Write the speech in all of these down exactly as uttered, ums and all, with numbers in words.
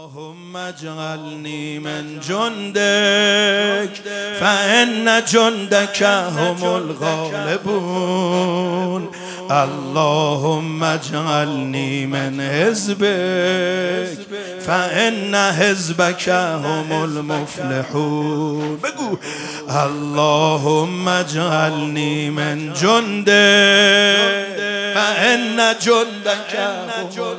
اللهم اجعلني من جندك فإن جندك هم الغالبون. اللهم اجعلني من حزبك فإن حزبك هم المفلحون. بگو اللهم اجعلنی من جندك فإن جندك هم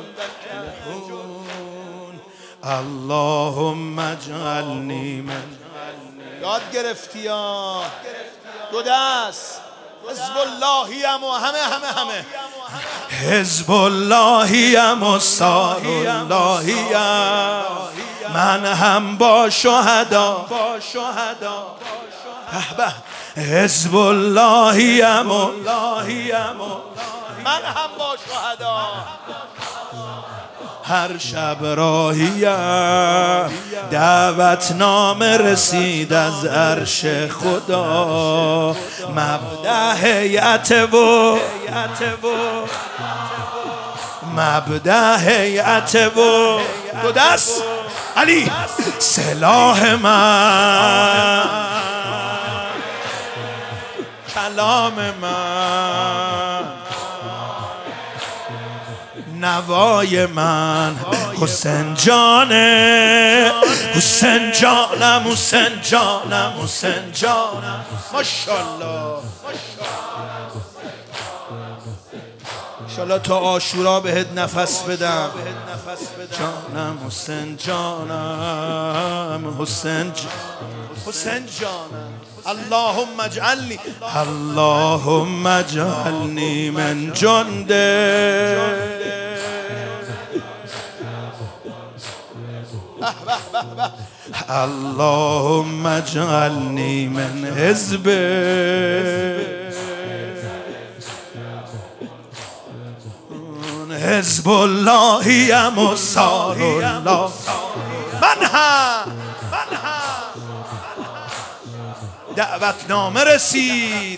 المفلحون. اللهم اجعلنی من. یاد گرفتی یا دو دست حزب اللهیم و همه همه همه حزب اللهیم و سار اللهیم. من هم با شهدا حزب اللهیم و من هم با شهدا. هر شب راهیم دعوت نامه رسید از عرش خدا. مبدأ هیئت و مبدأ هیئت و دو دست علی سلاح من کلام من نوای من حسین جانه حسین جانم حسین جانم حسین جانم. ماشاءالله انشالله تا عاشورا بهت نفس بدم. جانم حسین جانم حسین حسین جانم. اللهم اجعلنی اللهم اجعلنی من جندك اللهم اجعلنی من حزبك حزب اللهیم و سار الله. من هم دعوت نامه رسید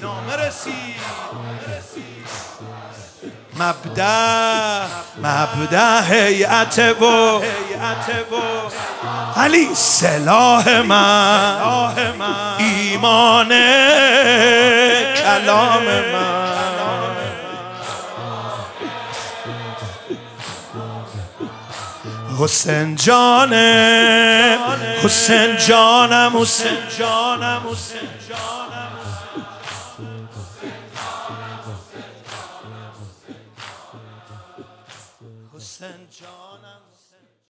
مبدأ مبدأ هیئت و علی سلاح من ایمان کلام من. حسین جانم حسین جانم حسین جانم حسین جانم.